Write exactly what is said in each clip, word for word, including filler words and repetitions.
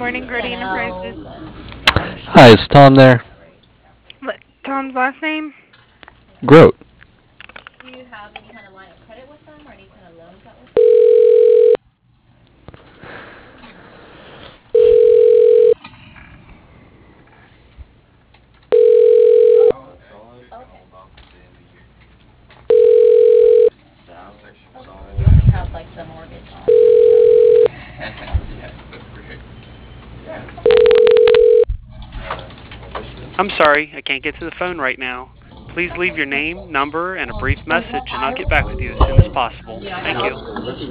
morning, Grady Enterprises. Hi, is Tom there? What, Tom's last name? Groat. I'm sorry, I can't get to the phone right now. Please leave your name, number, and a brief message, and I'll get back with you as soon as possible. Thank you.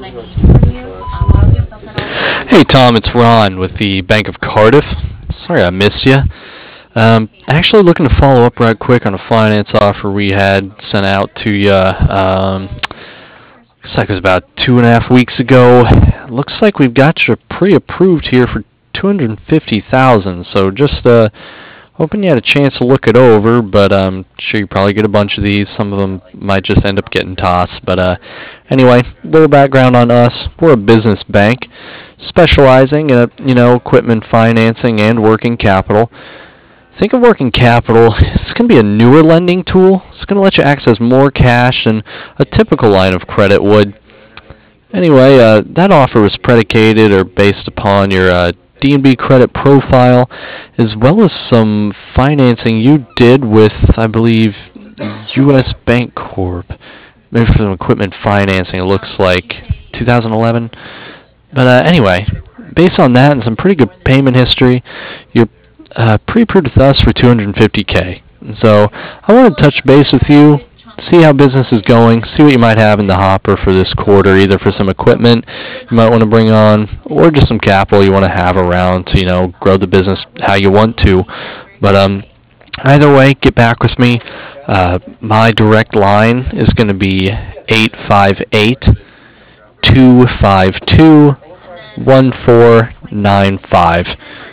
Hey, Tom, it's Ron with the Bank of Cardiff. Sorry I missed you. Um, actually looking to follow up right quick on a finance offer we had sent out to you. Um, looks like it was about two and a half weeks ago. Looks like we've got you pre-approved here for two hundred fifty thousand dollars. So just uh, hoping you had a chance to look it over, but I'm sure you probably get a bunch of these. Some of them might just end up getting tossed. But uh, anyway, a little background on us. We're a business bank specializing in uh, you know equipment financing and working capital. Think of working capital. It's going to be a newer lending tool. It's going to let you access more cash than a typical line of credit would. Anyway, uh, that offer was predicated or based upon your uh, D and B credit profile, as well as some financing you did with, I believe, U S Bank Corp. Maybe for some equipment financing, it looks like two thousand eleven. But uh, anyway, based on that and some pretty good payment history, you're uh, pre-approved with us for two hundred fifty K. So I want to touch base with you, see how business is going, see what you might have in the hopper for this quarter, either for some equipment you might want to bring on, or just some capital you want to have around to, you know, grow the business how you want to. But um, either way, get back with me. Uh, my direct line is going to be eight five eight, two five two, one four nine five.